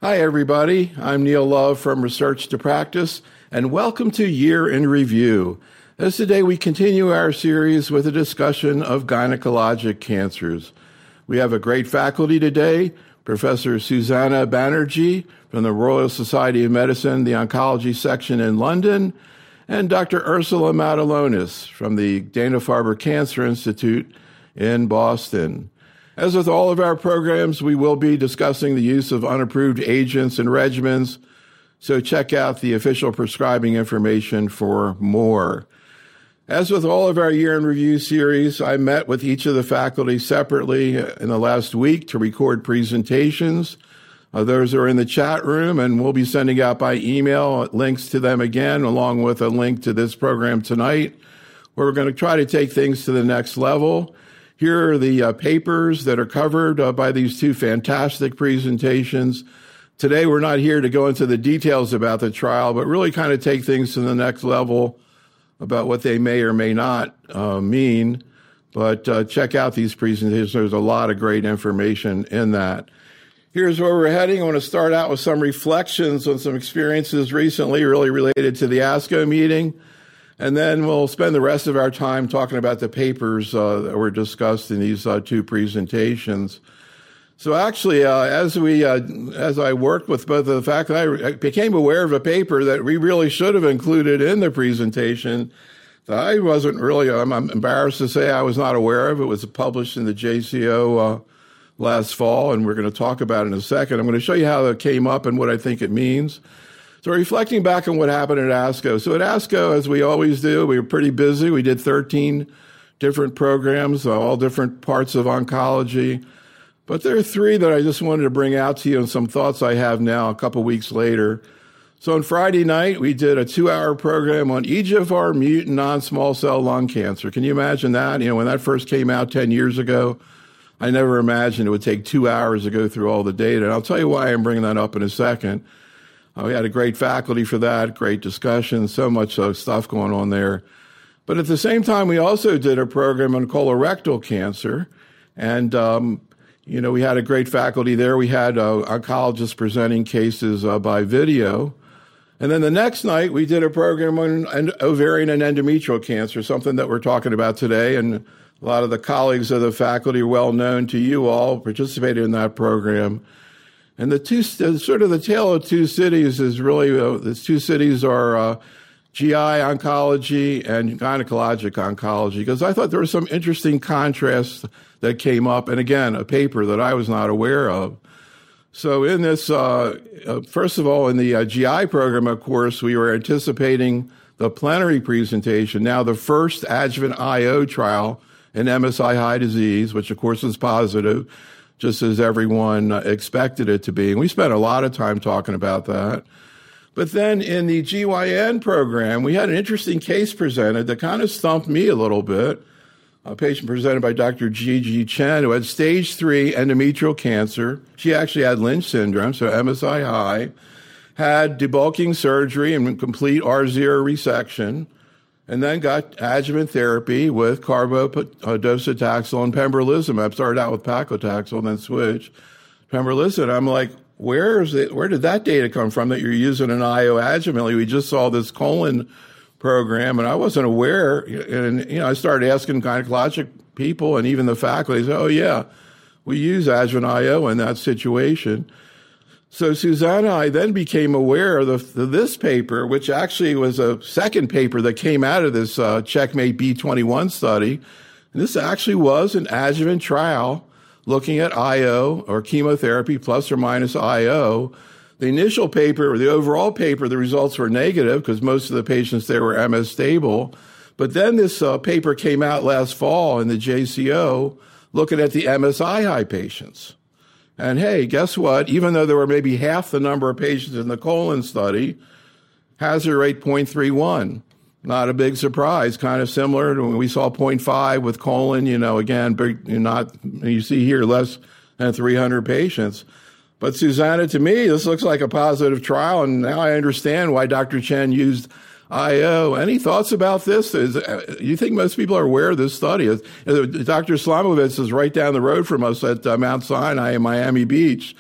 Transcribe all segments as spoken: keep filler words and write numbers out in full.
Hi, everybody. I'm Neil Love from Research to Practice, and welcome to Year in Review. As today we continue our series with a discussion of gynecologic cancers. We have a great faculty today, Professor Susanna Banerjee from the Royal Society of Medicine, the Oncology Section in London, and Doctor Ursula Matulonis from the Dana-Farber Cancer Institute in Boston. As with all of our programs, we will be discussing the use of unapproved agents and regimens, so check out the official prescribing information for more. As with all of our Year in Review series, I met with each of the faculty separately in the last week to record presentations. Uh, those are in the chat room, and we'll be sending out by email links to them again, along with a link to this program tonight, where we're going to try to take things to the next level. Here are the uh, papers that are covered uh, by these two fantastic presentations. Today, we're not here to go into the details about the trial, but really kind of take things to the next level about what they may or may not uh, mean. But uh, check out these presentations. There's a lot of great information in that. Here's where we're heading. I want to start out with some reflections on some experiences recently really related to the ASCO meeting. And then we'll spend the rest of our time talking about the papers uh, that were discussed in these uh, two presentations. So actually, uh, as we, uh, as I worked with both of the faculty, I became aware of a paper that we really should have included in the presentation that I wasn't really, I'm, I'm embarrassed to say I was not aware of. It was published in the J C O uh, last fall, and we're going to talk about it in a second. I'm going to show you how it came up and what I think it means. So reflecting back on what happened at ASCO. So at ASCO, as we always do, we were pretty busy. We did thirteen different programs, all different parts of oncology. But there are three that I just wanted to bring out to you and some thoughts I have now a couple weeks later. So on Friday night, we did a two-hour program on E G F R mutant non-small cell lung cancer. Can you imagine that? You know, when that first came out ten years ago, I never imagined it would take two hours to go through all the data. And I'll tell you why I'm bringing that up in a second. Uh, we had a great faculty for that, great discussion, so much uh, stuff going on there. But at the same time, we also did a program on colorectal cancer. And, um, you know, we had a great faculty there. We had uh, oncologists presenting cases uh, by video. And then the next night, we did a program on and ovarian and endometrial cancer, something that we're talking about today. And a lot of the colleagues of the faculty are well known to you all, participated in that program. And the two, sort of the tale of two cities is really, uh, the two cities are uh, G I oncology and gynecologic oncology, because I thought there was some interesting contrasts that came up. And again, a paper that I was not aware of. So in this, uh, uh, first of all, in the uh, G I program, of course, we were anticipating the plenary presentation, now the first adjuvant I O trial in M S I high disease, which of course was positive, just as everyone expected it to be. And we spent a lot of time talking about that. But then in the G Y N program, we had an interesting case presented that kind of stumped me a little bit. A patient presented by Doctor Gigi Chen, who had stage three endometrial cancer. She actually had Lynch syndrome, so M S I high, had debulking surgery and complete R zero resection, and then got adjuvant therapy with carbodocetaxel and pembrolizumab. Started out with paclitaxel, then switched pembrolizumab. I'm like, where is it? Where did that data come from that you're using an I O adjuvantly? We just saw this colon program, and I wasn't aware. And you know, I started asking gynecologic people and even the faculty. They said, "Oh yeah, we use adjuvant I O in that situation." So Susanna, I then became aware of, the, of this paper, which actually was a second paper that came out of this uh, Checkmate B twenty-one study. And this actually was an adjuvant trial looking at I O or chemotherapy plus or minus I O. The initial paper, or the overall paper, the results were negative because most of the patients there were M S stable. But then this uh, paper came out last fall in the J C O looking at the M S I high patients. And hey, guess what? Even though there were maybe half the number of patients in the colon study, hazard rate zero point three one. Not a big surprise, kind of similar to when we saw zero point five with colon, you know, again, big, not, you see here less than three hundred patients. But Susanna, to me, this looks like a positive trial, and now I understand why Doctor Chen used I O. Any thoughts about this? Is, uh, you think most people are aware of this study? Uh, Doctor Slamovitz is right down the road from us at uh, Mount Sinai in Miami Beach.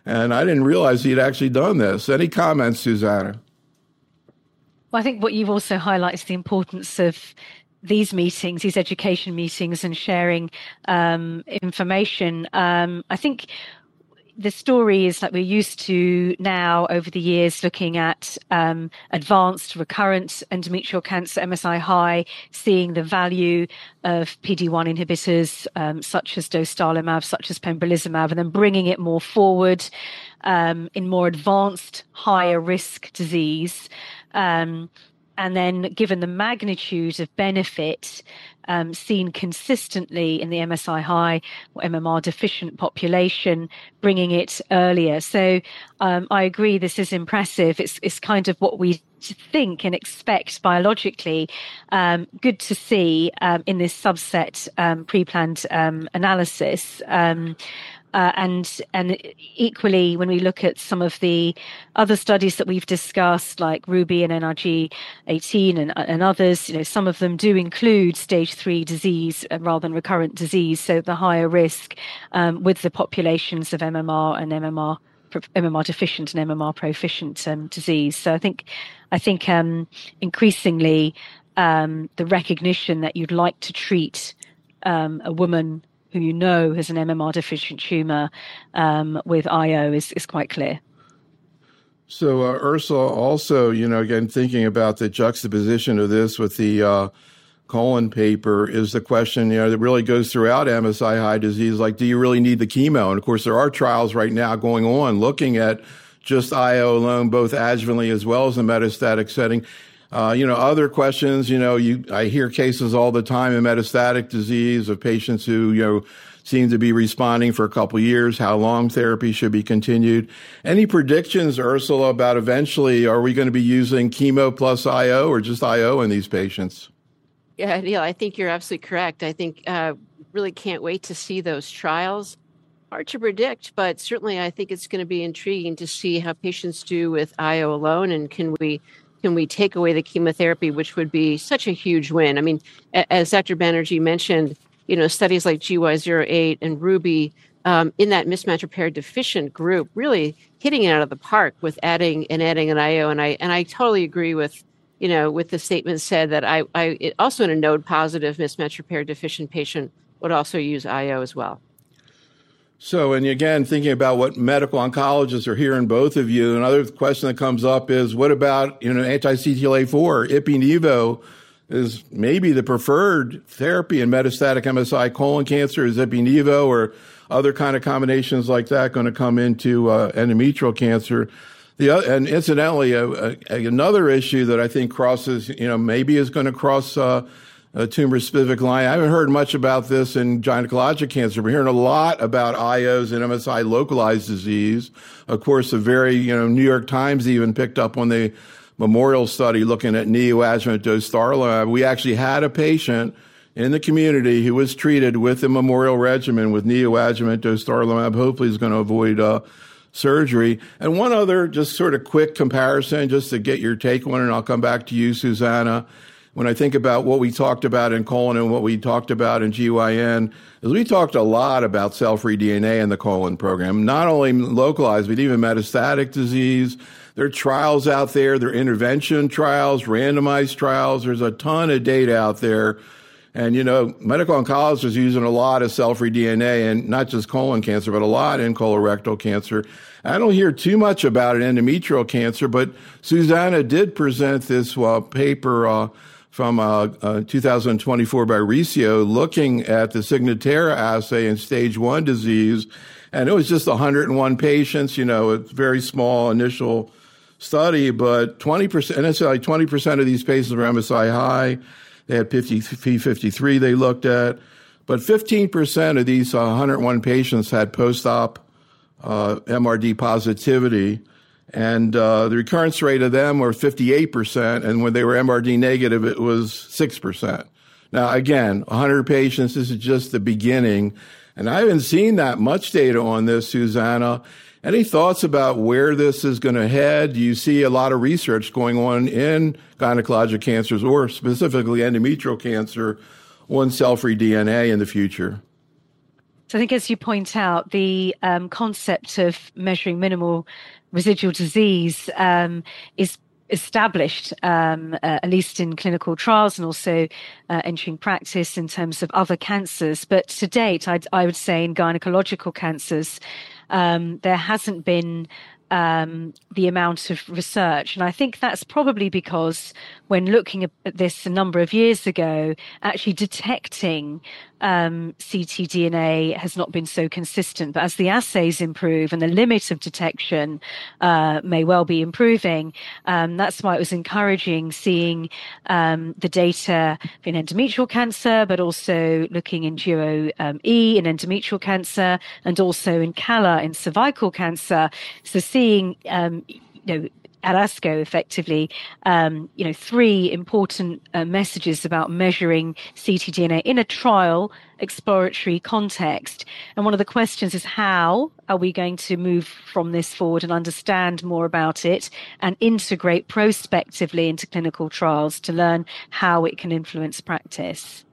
And I didn't realize he'd actually done this. Any comments, Susanna? Well, I think what you've also highlighted is the importance of these meetings, these education meetings, and sharing um, information. Um, I think the story is that we're used to now over the years looking at um, advanced recurrent endometrial cancer, M S I high, seeing the value of P D one inhibitors um, such as dostarlimab, such as pembrolizumab, and then bringing it more forward um, in more advanced, higher risk disease. Um, and then given the magnitude of benefit um, seen consistently in the M S I high or M M R deficient population, bringing it earlier. So um, I agree, this is impressive. It's, it's kind of what we think and expect biologically. Um, good to see um, in this subset um, pre-planned um, analysis. Um, Uh, and and equally, when we look at some of the other studies that we've discussed, like Ruby and N R G eighteen and, and others, you know, some of them do include stage three disease rather than recurrent disease, so the higher risk um, with the populations of M M R and M M R M M R deficient and M M R proficient um, disease. So I think I think um, increasingly um, the recognition that you'd like to treat um, a woman who you know has an M M R deficient tumor um, with I O is, is quite clear. So uh, Ursula, also, you know, again, thinking about the juxtaposition of this with the uh, colon paper is the question, you know, that really goes throughout M S I high disease, like, do you really need the chemo? And of course, there are trials right now going on looking at just I O alone, both adjuvantly as well as in metastatic setting. Uh, you know, other questions, you know, you, I hear cases all the time in metastatic disease of patients who, you know, seem to be responding for a couple of years, how long therapy should be continued. Any predictions, Ursula, about eventually, are we going to be using chemo plus I O or just I O in these patients? Yeah, Neil, I think you're absolutely correct. I think uh, really can't wait to see those trials. Hard to predict, but certainly I think it's going to be intriguing to see how patients do with I O alone, and can we Can we take away the chemotherapy, which would be such a huge win? I mean, as Doctor Banerjee mentioned, you know, studies like G Y zero eight and Ruby um, in that mismatch repair deficient group really hitting it out of the park with adding and adding an I O. And I and I totally agree with, you know, with the statement said that I, I it, also in a node positive mismatch repair deficient patient would also use I O as well. So, and again, thinking about what medical oncologists are hearing, both of you, another question that comes up is, what about, you know, anti-C T L A four? Ipi-Nivo is maybe the preferred therapy in metastatic M S I colon cancer. Is Ipi-Nivo or other kind of combinations like that going to come into uh, endometrial cancer? The other, and incidentally, uh, uh, another issue that I think crosses, you know, maybe is going to cross uh, a tumor-specific line. I haven't heard much about this in gynecologic cancer. We're hearing a lot about I Os and M S I localized disease. Of course, the very, you know, New York Times even picked up on the Memorial study looking at neoadjuvant dostarlimab. We actually had a patient in the community who was treated with the Memorial regimen with neoadjuvant dostarlimab. Hopefully is going to avoid uh, surgery. And one other just sort of quick comparison, just to get your take on it, and I'll come back to you, Susanna. When I think about what we talked about in colon and what we talked about in G Y N, is we talked a lot about cell-free D N A in the colon program, not only localized, but even metastatic disease. There are trials out there. There are intervention trials, randomized trials. There's a ton of data out there. And, you know, medical oncologists are using a lot of cell-free D N A, and not just colon cancer, but a lot in colorectal cancer. I don't hear too much about it in endometrial cancer, but Susanna did present this uh, paper uh, from uh, uh, two thousand twenty-four by Riccio looking at the Signatera assay in stage one disease. And it was just one hundred one patients, you know, a very small initial study, but twenty percent, and it's like twenty percent of these patients were M S I high. They had P fifty-three they looked at, but fifteen percent of these uh, one hundred one patients had post-op uh, M R D positivity. And uh, the recurrence rate of them were fifty-eight percent, and when they were M R D negative, it was six percent. Now, again, one hundred patients, this is just the beginning, and I haven't seen that much data on this, Susanna. Any thoughts about where this is going to head? Do you see a lot of research going on in gynecologic cancers, or specifically endometrial cancer, on cell-free D N A in the future? So I think, as you point out, the um, concept of measuring minimal residual disease um, is established, um, uh, at least in clinical trials and also uh, entering practice in terms of other cancers. But to date, I'd, I would say in gynecological cancers, um, there hasn't been um, the amount of research. And I think that's probably because when looking at this a number of years ago, actually detecting um, ctDNA has not been so consistent. But as the assays improve and the limit of detection uh, may well be improving, um, that's why it was encouraging seeing um, the data in endometrial cancer, but also looking in Duo um, E in endometrial cancer, and also in CALA in cervical cancer. So seeing, um, you know, at ASCO, effectively, um, you know, three important uh, messages about measuring ctDNA in a trial exploratory context. And one of the questions is, how are we going to move from this forward and understand more about it and integrate prospectively into clinical trials to learn how it can influence practice?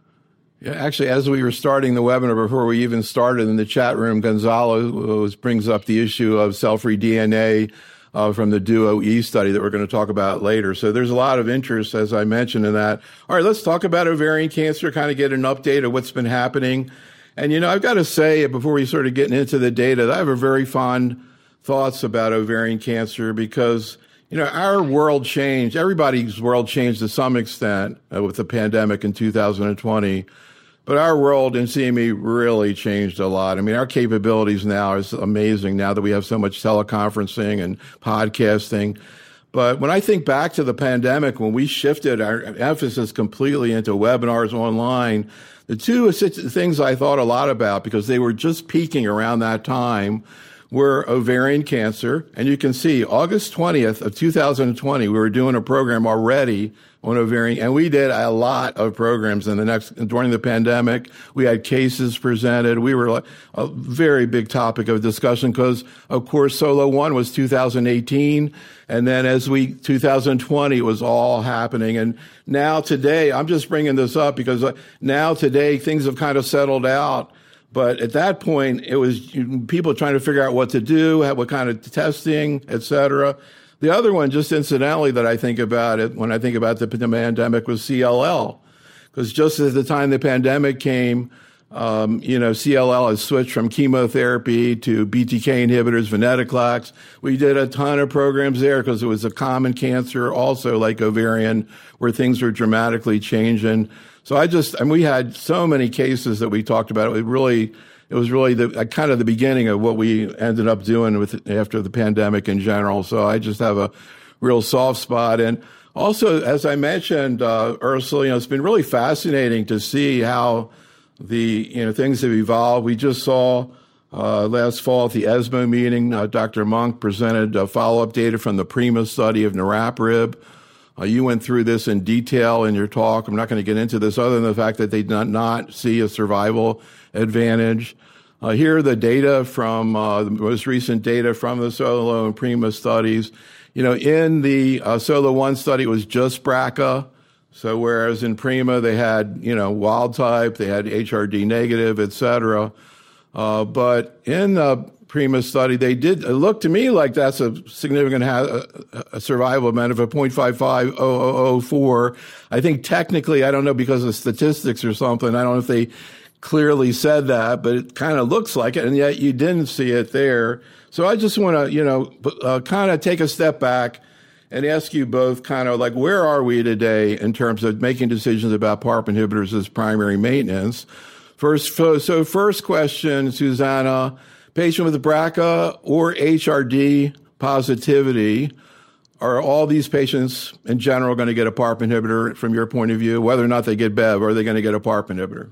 Yeah, actually, as we were starting the webinar, before we even started in the chat room, Gonzalo was, brings up the issue of cell-free D N A Uh, from the Duo E study that we're going to talk about later. So there's a lot of interest, as I mentioned, in that. All right, let's talk about ovarian cancer, kind of get an update of what's been happening. And, you know, I've got to say, before we sort of getting into the data, that I have a very fond thoughts about ovarian cancer because, you know, our world changed. Everybody's world changed to some extent uh, with the pandemic in two thousand twenty. But our world in C M E really changed a lot. I mean, our capabilities now is amazing now that we have so much teleconferencing and podcasting. But when I think back to the pandemic, when we shifted our emphasis completely into webinars online, the two things I thought a lot about, because they were just peaking around that time, were ovarian cancer. And you can see August twentieth of two thousand twenty, we were doing a program already on ovarian, and we did a lot of programs in the next, during the pandemic. We had cases presented. We were like a very big topic of discussion because, of course, Solo One was two thousand eighteen. And then as we, two thousand twenty, it was all happening. And now today, I'm just bringing this up because now today things have kind of settled out. But at that point, it was people trying to figure out what to do, what kind of testing, et cetera. The other one, just incidentally, that I think about it when I think about the pandemic was C L L, because just at the time the pandemic came, um, you know, C L L has switched from chemotherapy to B T K inhibitors, venetoclax. We did a ton of programs there because it was a common cancer, also like ovarian, where things were dramatically changing. So I just, and we had so many cases that we talked about. It really. It was really the uh, kind of the beginning of what we ended up doing with after the pandemic in general. So I just have a real soft spot. And also, as I mentioned, uh, Ursula, you know, it's been really fascinating to see how the, you know, things have evolved. We just saw uh, last fall at the ESMO meeting, uh, Doctor Monk presented uh, follow-up data from the PRIMA study of niraparib. Uh, you went through this in detail in your talk. I'm not going to get into this other than the fact that they did not see a survival advantage. Uh, here are the data from uh, the most recent data from the Solo and PRIMA studies. You know, in the uh, Solo one study, it was just B R C A. So whereas in PRIMA, they had, you know, wild type, they had H R D negative, et cetera. Uh, but in the PRIMA study, they did, it looked to me like that's a significant ha- a survival benefit of zero point five five zero zero zero four. I think technically, I don't know, because of statistics or something, I don't know if they clearly said that, but it kind of looks like it, and yet you didn't see it there. So I just want to, you know, uh, kind of take a step back and ask you both kind of like, where are we today in terms of making decisions about PARP inhibitors as primary maintenance? First, so first question, Susanna, patient with B R C A or H R D positivity, are all these patients in general going to get a PARP inhibitor from your point of view? Whether or not they get B E V, are they going to get a PARP inhibitor?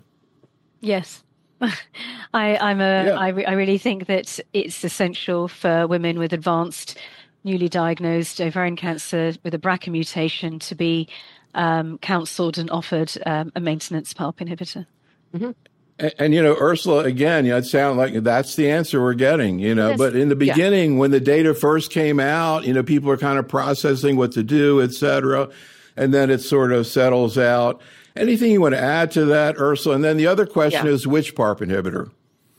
Yes. I, I'm a, yeah. I, re- I really think that it's essential for women with advanced, newly diagnosed ovarian cancer with a B R C A mutation to be um, counseled and offered um, a maintenance PARP inhibitor. Mm-hmm. And, and, you know, Ursula, again, you know, it sounds like that's the answer we're getting, you know, yes. But in the beginning, yeah. when the data first came out, you know, people are kind of processing what to do, et cetera. And then it sort of settles out. Anything you want to add to that, Ursula? And then the other question yeah. is, which PARP inhibitor?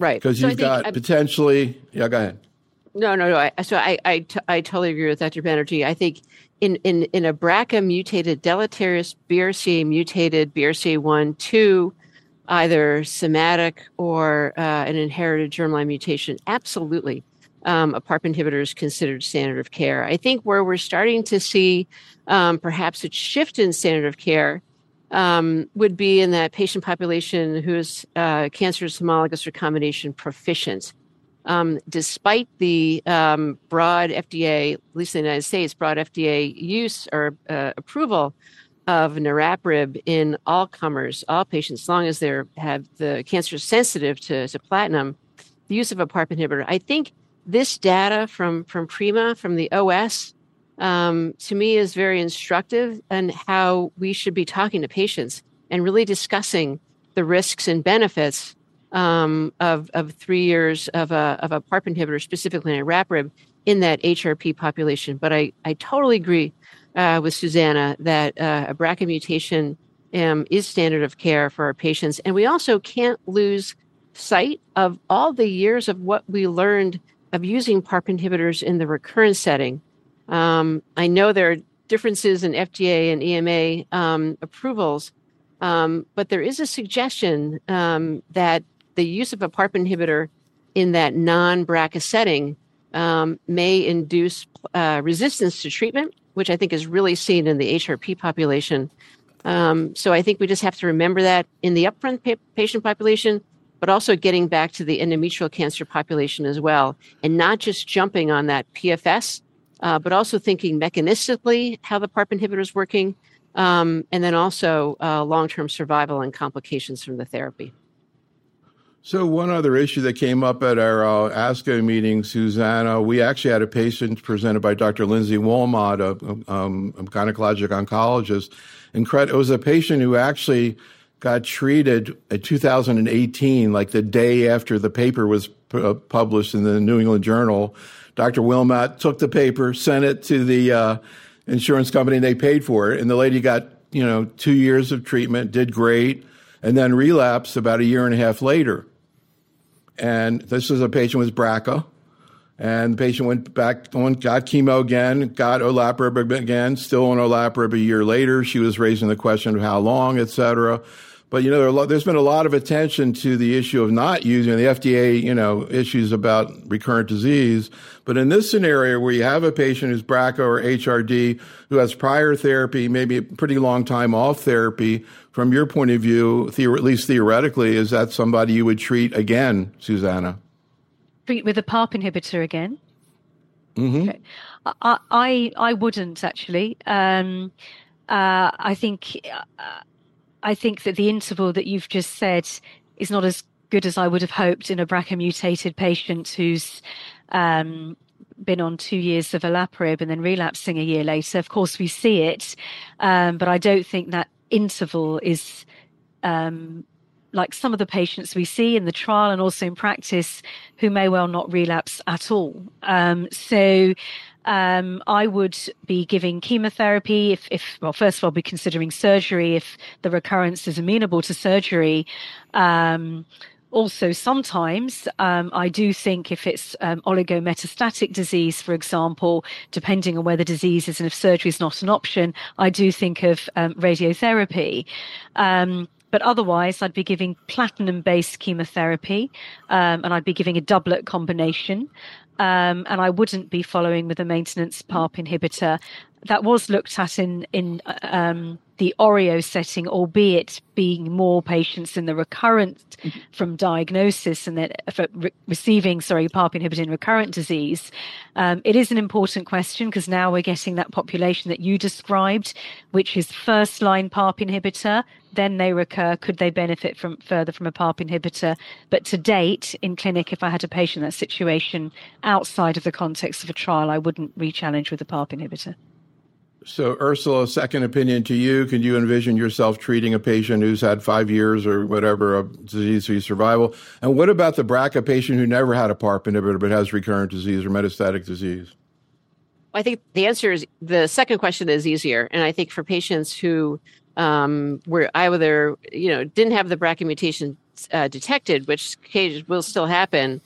Right. Because So I you've think got I- potentially, yeah, go ahead. No, no, no. I, so I, I, t- I totally agree with Doctor Banerjee. I think in, in, in a B R C A mutated, deleterious B R C A mutated B R C A one, two, either somatic or uh, an inherited germline mutation, absolutely, um, a PARP inhibitor is considered standard of care. I think where we're starting to see um, perhaps a shift in standard of care um, would be in that patient population who is uh, cancerous homologous recombination proficient. Um, despite the um, broad F D A, at least in the United States, broad F D A use or uh, approval of niraparib in all comers, all patients, as long as they have the cancer sensitive to, to platinum, the use of a PARP inhibitor. I think this data from, from PRIMA, from the O S, um, to me is very instructive in how we should be talking to patients and really discussing the risks and benefits Um, of, of three years of a, of a PARP inhibitor, specifically niraparib, in that H R P population. But I, I totally agree uh, with Susanna that uh, a B R C A mutation um, is standard of care for our patients. And we also can't lose sight of all the years of what we learned of using PARP inhibitors in the recurrent setting. Um, I know there are differences in F D A and E M A um, approvals, um, but there is a suggestion um, that the use of a PARP inhibitor in that non-B R C A setting um, may induce uh, resistance to treatment, which I think is really seen in the H R P population. Um, so I think we just have to remember that in the upfront pa- patient population, but also getting back to the endometrial cancer population as well, and not just jumping on that P F S, uh, but also thinking mechanistically how the PARP inhibitor is working, um, and then also uh, long-term survival and complications from the therapy. So one other issue that came up at our uh, ASCO meeting, Susanna, we actually had a patient presented by Doctor Lindsay Wilmot, a, um, a gynecologic oncologist. Incred- it was a patient who actually got treated in two thousand eighteen, like the day after the paper was p- uh, published in the New England Journal. Doctor Wilmot took the paper, sent it to the uh, insurance company, and they paid for it. And the lady got, you know, two years of treatment, did great, and then relapsed about a year and a half later. And this was a patient with B R C A, and the patient went back, got chemo again, got olaparib again, still on olaparib a year later. She was raising the question of how long, et cetera. But, you know, there, there's been a lot of attention to the issue of not using the F D A, you know, issues about recurrent disease. But in this scenario where you have a patient who's B R C A or H R D who has prior therapy, maybe a pretty long time off therapy, from your point of view, theor- at least theoretically, is that somebody you would treat again, Susanna? Treat with a PARP inhibitor again? Mm-hmm. Okay. I, I, I wouldn't actually. Um, uh, I think... Uh, I think that the interval that you've just said is not as good as I would have hoped in a B R C A mutated patient who's um, been on two years of olaparib and then relapsing a year later. Of course, we see it, um, but I don't think that interval is um, like some of the patients we see in the trial and also in practice who may well not relapse at all. Um, so Um, I would be giving chemotherapy if, if, well, first of all, be considering surgery if the recurrence is amenable to surgery. Um, also, sometimes um, I do think if it's um, oligometastatic disease, for example, depending on where the disease is and if surgery is not an option, I do think of um, radiotherapy. Um, But otherwise, I'd be giving platinum-based chemotherapy, um, and I'd be giving a doublet combination. Um, and I wouldn't be following with a maintenance PARP inhibitor. That was looked at in in um, the Oreo setting, albeit being more patients in the recurrent from diagnosis and then for re- receiving, sorry, PARP inhibitor in recurrent disease. Um, it is an important question because now we're getting that population that you described, which is first line PARP inhibitor. Then they recur. Could they benefit from further from a PARP inhibitor? But to date, in clinic, if I had a patient in that situation outside of the context of a trial, I wouldn't re-challenge with a PARP inhibitor. So, Ursula, second opinion to you. Can you envision yourself treating a patient who's had five years or whatever of disease-free survival? And what about the B R C A patient who never had a PARP inhibitor but has recurrent disease or metastatic disease? I think the answer is the second question is easier. And I think for patients who um, were either, you know, didn't have the B R C A mutation uh, detected, which will still happen,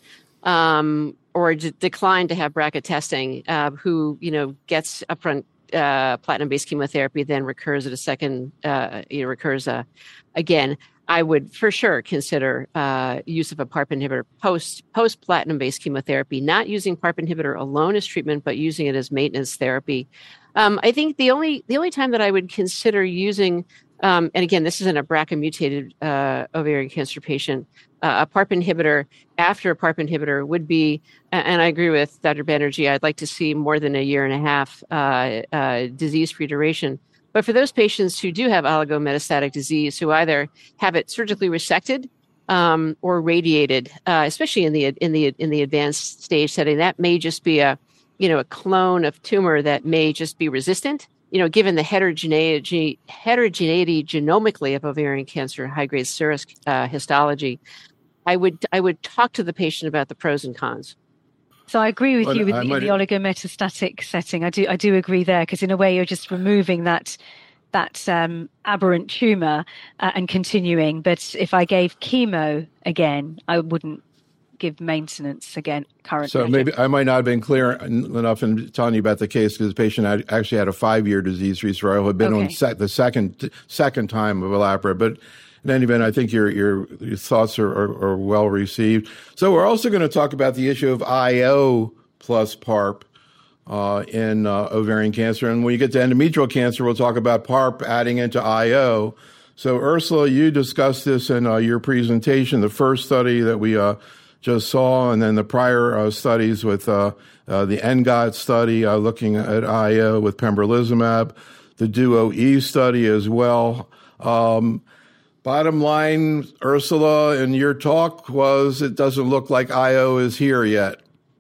um, or d- decline to have B R C A testing, uh, who, you know, gets upfront uh, platinum-based chemotherapy, then recurs at a second, uh, you know, recurs uh, again, I would for sure consider uh, use of a PARP inhibitor post post platinum-based chemotherapy, not using PARP inhibitor alone as treatment, but using it as maintenance therapy. Um, I think the only the only time that I would consider using, um, and again, this isn't a B R C A mutated uh, ovarian cancer patient, uh, a PARP inhibitor after a PARP inhibitor would be, and I agree with Doctor Banerjee, I'd like to see more than a year and a half uh, uh, disease-free duration. But for those patients who do have oligometastatic disease, who either have it surgically resected um, or radiated, uh, especially in the in the in the advanced stage setting, that may just be a you know a clone of tumor that may just be resistant. You know, given the heterogeneity heterogeneity genomically of ovarian cancer, high-grade serous uh, histology, I would I would talk to the patient about the pros and cons. So I agree with well, you with I the, might... the oligometastatic setting. I do I do agree there, because in a way you're just removing that that um, aberrant tumor uh, and continuing. But if I gave chemo again, I wouldn't give maintenance again. Current. So maybe I might not have been clear enough in telling you about the case, because the patient had actually had a five-year disease-free survival, had been Okay. on sec- the second second time of olaparib, but. In any event, I think your your, your thoughts are, are, are well received. So we're also going to talk about the issue of I O plus PARP uh, in uh, ovarian cancer. And when you get to endometrial cancer, we'll talk about PARP adding into I O. So Ursula, you discussed this in uh, your presentation, the first study that we uh, just saw, and then the prior uh, studies with uh, uh, the N G O T study uh, looking at I O with pembrolizumab, the DUO-E study as well. Um, Bottom line, Ursula, in your talk was it doesn't look like I O is here yet.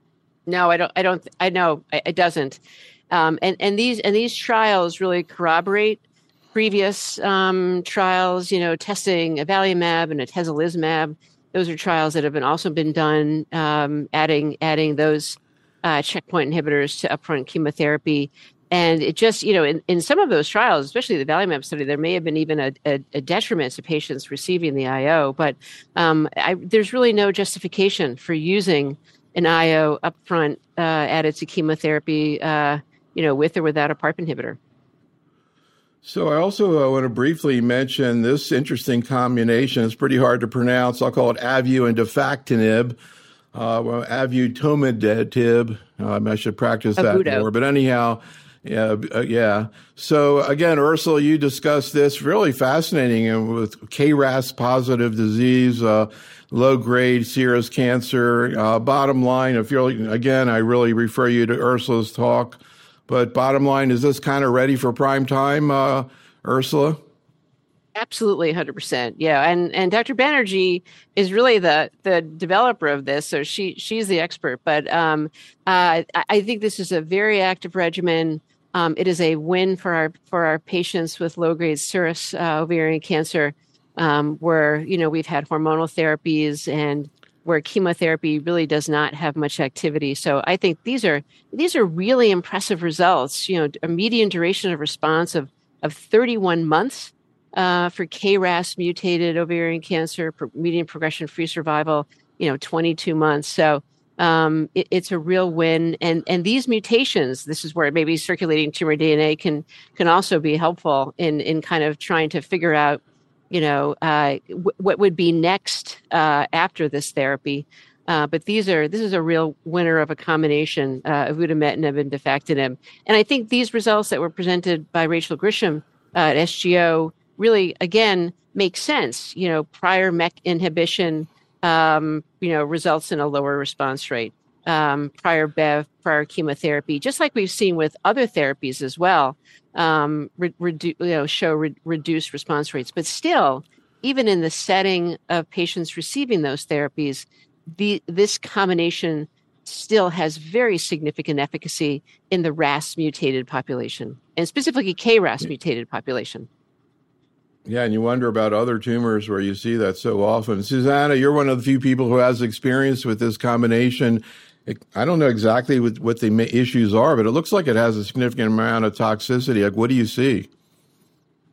No, I don't. I don't. I know it doesn't. Um, and and these and these trials really corroborate previous um, trials. You know, testing avelumab and atezolizumab. Those are trials that have been also been done, um, adding adding those uh, checkpoint inhibitors to upfront chemotherapy. And it just, you know, in, in some of those trials, especially the avelumab study, there may have been even a, a, a detriment to patients receiving the I O. But um, I, there's really no justification for using an I O upfront uh, added to chemotherapy, uh, you know, with or without a PARP inhibitor. So I also uh, want to briefly mention this interesting combination. It's pretty hard to pronounce. I'll call it avu and defactinib. Uh, well, avutometinib. Um, I should practice that Abudo. more. But anyhow, yeah, uh, yeah. So again, Ursula, you discussed this really fascinating, and with K R A S positive disease, uh, low grade serous cancer. Uh, bottom line, if you're again, I really refer you to Ursula's talk. But bottom line, is this kind of ready for prime time, uh, Ursula? Absolutely, one hundred percent. Yeah, and and Doctor Banerjee is really the the developer of this, so she she's the expert. But um, uh, I think this is a very active regimen. Um, it is a win for our for our patients with low grade serous uh, ovarian cancer, um, where you know we've had hormonal therapies and where chemotherapy really does not have much activity. So I think these are these are really impressive results. You know, a median duration of response of of thirty-one months. Uh, for K R A S mutated ovarian cancer, pro- median progression-free survival, you know, twenty-two months. So um, it, it's a real win. And and these mutations, this is where maybe circulating tumor D N A can can also be helpful in in kind of trying to figure out, you know, uh, w- what would be next uh, after this therapy. Uh, but these are this is a real winner of a combination uh, of avutometinib and defactinib. And I think these results that were presented by Rachel Grisham uh, at S G O really, again, makes sense. You know, prior M E K inhibition, um, you know, results in a lower response rate. Um, prior B E V, prior chemotherapy, just like we've seen with other therapies as well, um, re- redu- you know, show re- reduced response rates. But still, even in the setting of patients receiving those therapies, the, this combination still has very significant efficacy in the R A S mutated population, and specifically K R A S mutated population. Yeah, and you wonder about other tumors where you see that so often. Susanna, you're one of the few people who has experience with this combination. It, I don't know exactly what, what the issues are, but it looks like it has a significant amount of toxicity. Like, what do you see?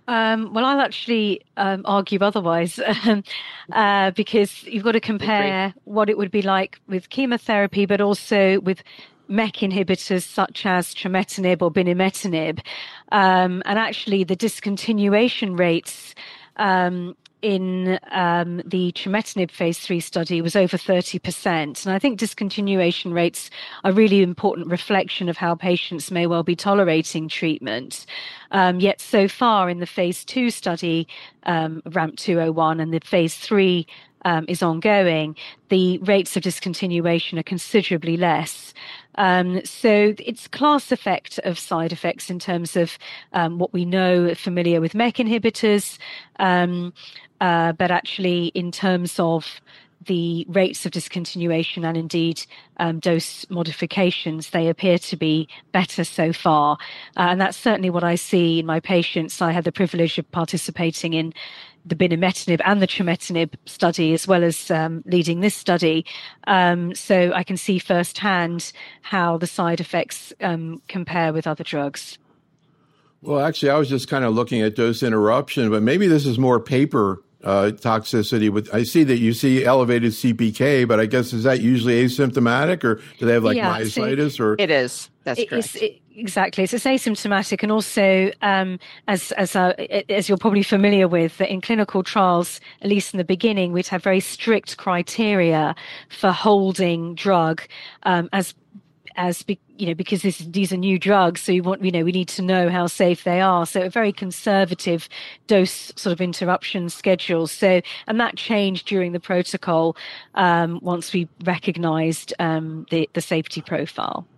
Um, well, I'll actually um, argue otherwise, um, uh, because you've got to compare what it would be like with chemotherapy, but also with M E K inhibitors such as trametinib or binimetinib. Um, and actually, the discontinuation rates um, in um, the trametinib phase three study was over thirty percent. And I think discontinuation rates are a really important reflection of how patients may well be tolerating treatment. Um, yet so far in the phase two study, um, RAMP two oh one, and the phase three um, is ongoing, the rates of discontinuation are considerably less. Um, so it's class effect of side effects in terms of um, what we know, familiar with M E K inhibitors, um, uh, but actually in terms of the rates of discontinuation and indeed um, dose modifications, they appear to be better so far. Uh, and that's certainly what I see in my patients. I had the privilege of participating in the binimetinib and the trametinib study, as well as um, leading this study. Um, so I can see firsthand how the side effects um, compare with other drugs. Well, actually, I was just kind of looking at dose interruption, but maybe this is more paper uh, toxicity. With I see that you see elevated C P K, but I guess is that usually asymptomatic, or do they have like yeah, myositis? So or it is. That's it, correct. It, exactly. So it's asymptomatic, and also um, as as uh, as you're probably familiar with, that in clinical trials, at least in the beginning, we'd have very strict criteria for holding drug um, as as be, you know, because this, these are new drugs, so you want, you know, we need to know how safe they are. So a very conservative dose sort of interruption schedule. So, and that changed during the protocol um, once we recognised um, the the safety profile.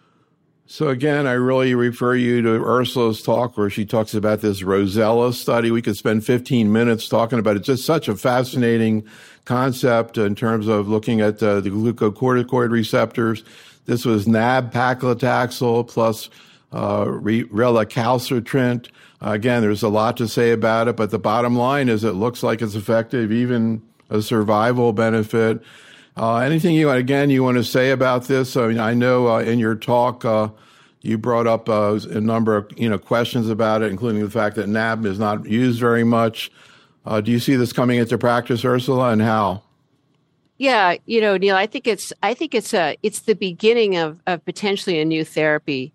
So again, I really refer you to Ursula's talk where she talks about this Rosella study. We could spend fifteen minutes talking about it. It's just such a fascinating concept in terms of looking at uh, the glucocorticoid receptors. This was nab-paclitaxel plus uh, relacalcitrant. Uh, again, there's a lot to say about it, but the bottom line is it looks like it's effective, even a survival benefit. Uh, anything you, again, you want to say about this? I mean, I know uh, in your talk, uh, you brought up uh, a number of, you know, questions about it, including the fact that N A B is not used very much. Uh, do you see this coming into practice, Ursula, and how? Yeah, you know, Neil, I think it's I think it's a it's the beginning of of potentially a new therapy.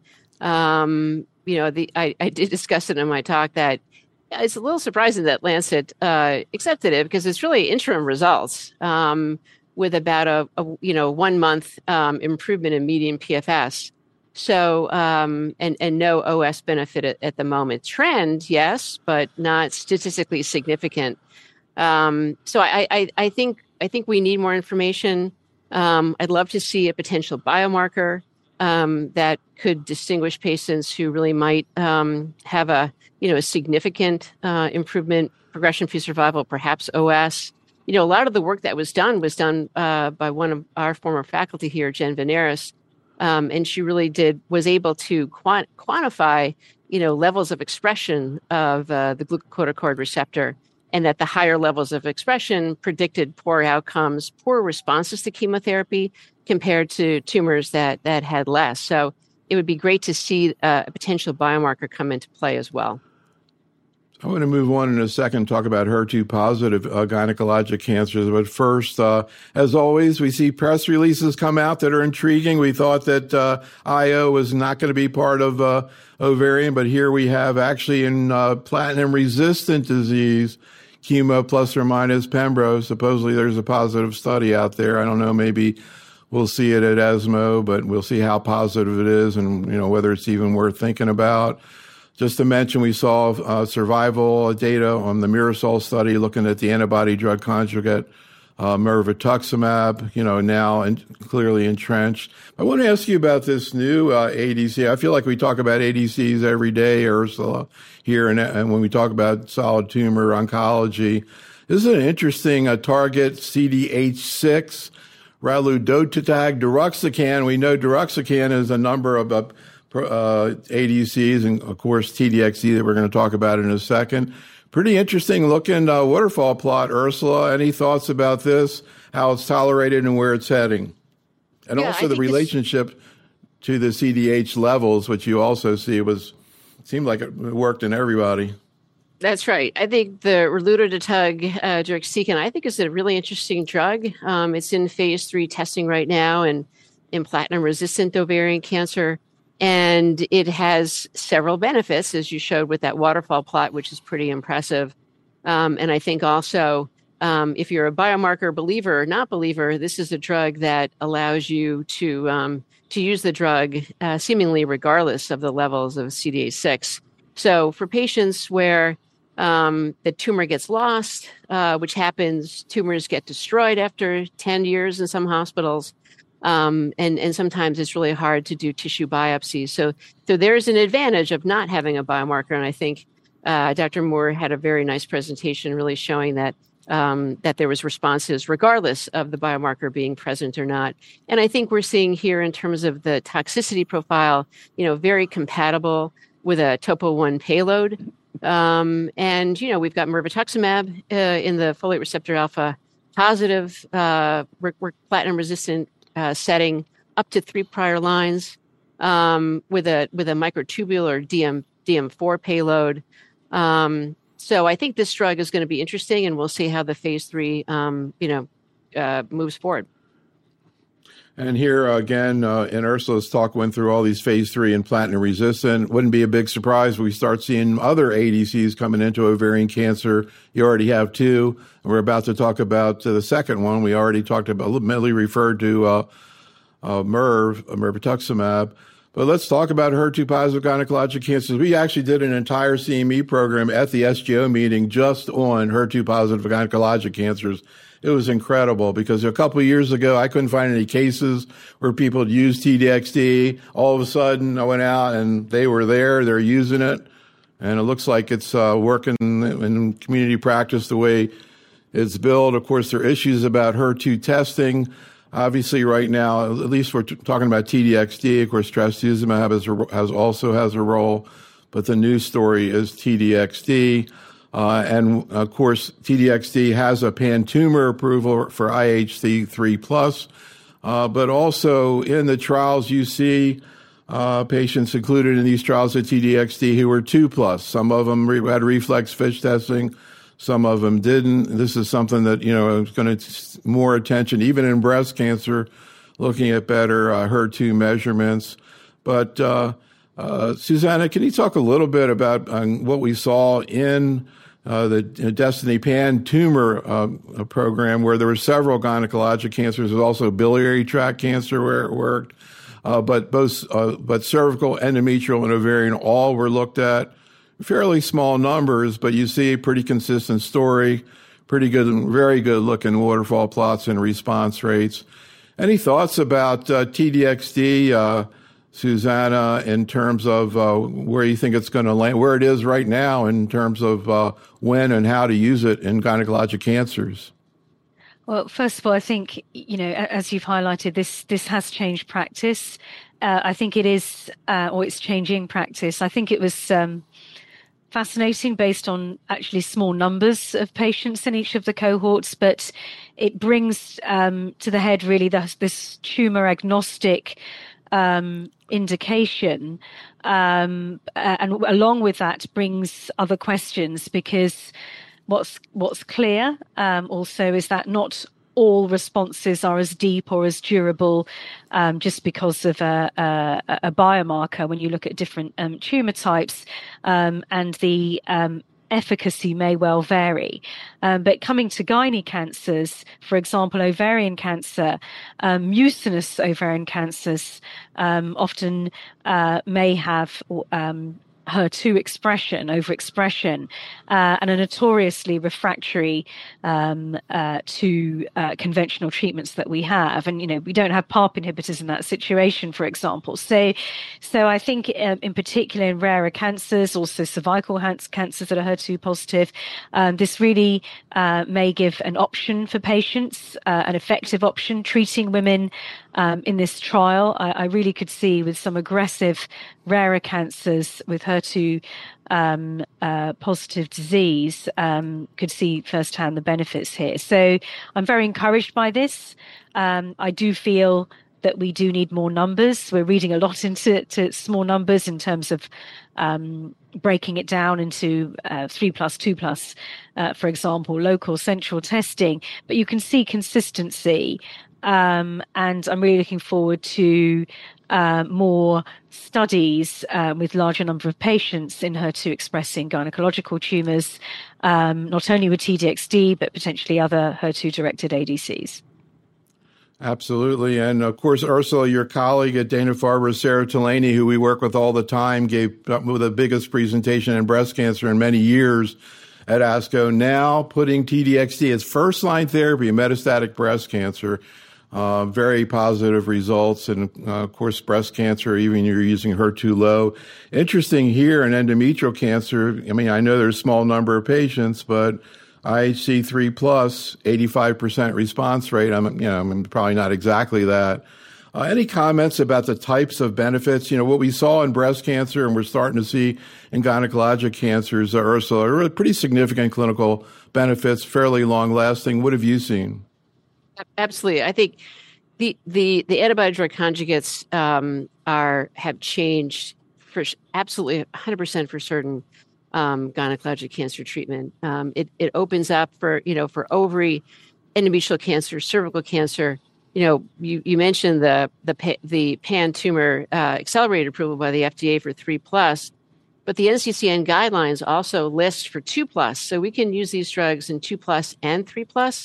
Um, you know, the I, I did discuss it in my talk that it's a little surprising that Lancet uh, accepted it because it's really interim results um, with about a, a you know one month um, improvement in median P F S. So um, and and no O S benefit at, at the moment. Trend, yes, but not statistically significant. Um, so I, I I think. I think we need more information. Um, I'd love to see a potential biomarker um, that could distinguish patients who really might um, have a, you know, a significant uh, improvement, progression-free survival, perhaps O S. You know, a lot of the work that was done was done uh, by one of our former faculty here, Jen Veneris, um, and she really did was able to quant- quantify, you know, levels of expression of uh, the glucocorticoid receptor. And that the higher levels of expression predicted poor outcomes, poor responses to chemotherapy compared to tumors that that had less. So it would be great to see uh, a potential biomarker come into play as well. I want to move on in a second, talk about H E R two positive uh, gynecologic cancers. But first, uh, as always, we see press releases come out that are intriguing. We thought that uh, I O was not going to be part of uh, ovarian, but here we have actually in uh, platinum-resistant disease, chemo plus or minus Pembro. Supposedly there's a positive study out there. I don't know, maybe we'll see it at ESMO, but we'll see how positive it is and, you know, whether it's even worth thinking about. Just to mention, we saw uh, survival data on the Mirasol study looking at the antibody drug conjugate, uh, mirvetuximab, you know, now and clearly entrenched. I want to ask you about this new uh, A D C. I feel like we talk about A D Cs every day, Ursula, here, and, and when we talk about solid tumor oncology. This is an interesting uh, target, C D H six, raludotatug deruxtecan. We know deruxtecan is a number of uh, uh, A D Cs, and of course T D X E that we're going to talk about in a second. Pretty interesting looking uh, waterfall plot, Ursula. Any thoughts about this, how it's tolerated and where it's heading? And yeah, also the relationship this... to the C D H levels, which you also see was, seemed like it worked in everybody. That's right. I think the raludotatug uh, deruxtecan, I think, is a really interesting drug. Um, it's in phase three testing right now and in platinum-resistant ovarian cancer. And it has several benefits, as you showed with that waterfall plot, which is pretty impressive. Um, and I think also, um, if you're a biomarker believer or not believer, this is a drug that allows you to um, to use the drug uh, seemingly regardless of the levels of C D A six. So for patients where um, the tumor gets lost, uh, which happens, tumors get destroyed after ten years in some hospitals. Um, and, and sometimes it's really hard to do tissue biopsies. So, so there's an advantage of not having a biomarker. And I think uh, Doctor Moore had a very nice presentation really showing that um, that there was responses regardless of the biomarker being present or not. And I think we're seeing here in terms of the toxicity profile, you know, very compatible with a topo one payload. Um, and, you know, we've got mirvetuximab uh, in the folate receptor alpha positive, uh, platinum resistant Uh, setting up to three prior lines um, with a with a microtubular D M D M four payload. Um, so I think this drug is going to be interesting, and we'll see how the phase three um, you know uh, moves forward. And here uh, again, uh, in Ursula's talk, went through all these phase three and platinum resistant. Wouldn't be a big surprise if we start seeing other A D Cs coming into ovarian cancer. You already have two. And we're about to talk about uh, the second one. We already talked about, Millie referred to uh, uh, MERV, uh, mirvetuximab. But let's talk about H E R two positive gynecologic cancers. We actually did an entire C M E program at the S G O meeting just on H E R two positive gynecologic cancers. It was incredible because a couple of years ago, I couldn't find any cases where people had used T D X D. All of a sudden, I went out and they were there. They're using it. And it looks like it's uh, working in community practice the way it's billed. Of course, there are issues about H E R two testing. Obviously, right now, at least we're t- talking about T D X D. Of course, trastuzumab has, a, has also has a role. But the news story is T D X D. Uh, and of course, T D X D has a pan-tumor approval for I H C three plus, uh, but also in the trials you see uh, patients included in these trials of T D X D who were two plus. Some of them re- had reflex FISH testing, some of them didn't. This is something that, you know, is going to more attention, even in breast cancer, looking at better uh, H E R two measurements. But uh, uh, Susanna, can you talk a little bit about um, what we saw in Uh, the Destiny Pan tumor uh, program, where there were several gynecologic cancers? There's also biliary tract cancer where it worked, uh, but both, uh, but cervical, endometrial, and ovarian all were looked at. Fairly small numbers, but you see a pretty consistent story, pretty good, very good looking waterfall plots and response rates. Any thoughts about uh, T D X D? Uh, Susanna, in terms of uh, where you think it's going to land, where it is right now in terms of uh, when and how to use it in gynecologic cancers? Well, first of all, I think, you know, as you've highlighted, this this has changed practice. Uh, I think it is, uh, or it's changing practice. I think it was um, fascinating based on actually small numbers of patients in each of the cohorts, but it brings um, to the head really this, this tumor agnostic Um, indication, um, and along with that brings other questions, because what's what's clear um, also is that not all responses are as deep or as durable um, just because of a, a, a biomarker when you look at different um, tumor types, um, and the um, efficacy may well vary. Um, but coming to gynae cancers, for example, ovarian cancer, um, mucinous ovarian cancers um, often uh, may have um, H E R two expression, overexpression, uh, and are notoriously refractory um, uh, to uh, conventional treatments that we have. And, you know, we don't have PARP inhibitors in that situation, for example. So, so I think um, in particular in rarer cancers, also cervical cancers that are H E R two positive, um, this really uh, may give an option for patients, uh, an effective option. Treating women um, in this trial, I, I really could see with some aggressive rarer cancers with H E R two um, uh, positive disease, um, could see firsthand the benefits here. So I'm very encouraged by this. Um, I do feel that we do need more numbers. We're reading a lot into to small numbers in terms of um, breaking it down into uh, three plus, two plus, uh, for example, local central testing. But you can see consistency. Um, and I'm really looking forward to uh, more studies um, with larger number of patients in H E R two expressing gynecological tumours, um, not only with T D X D, but potentially other H E R two directed A D Cs. Absolutely. And of course, Ursula, your colleague at Dana-Farber, Sarah Tolaney, who we work with all the time, gave the biggest presentation in breast cancer in many years at ASCO, now putting T D X D as first-line therapy in metastatic breast cancer. Uh, very positive results. And uh, of course, breast cancer, even you're using H E R two low. Interesting here in endometrial cancer. I mean, I know there's a small number of patients, but I H C three plus, eighty-five percent response rate. I'm, you know, I'm probably not exactly that. Uh, any comments about the types of benefits? You know, what we saw in breast cancer and we're starting to see in gynecologic cancers, uh, Ursula, are pretty significant clinical benefits, fairly long lasting. What have you seen? Absolutely. I think the the the antibody drug conjugates um, are have changed for absolutely one hundred percent for certain um, gynecologic cancer treatment. Um, it it opens up for you know for ovary, endometrial cancer, cervical cancer. You know, you, you mentioned the the the pan tumor uh, accelerated approval by the F D A for three plus, but the N C C N guidelines also list for two plus. So we can use these drugs in two plus and three plus.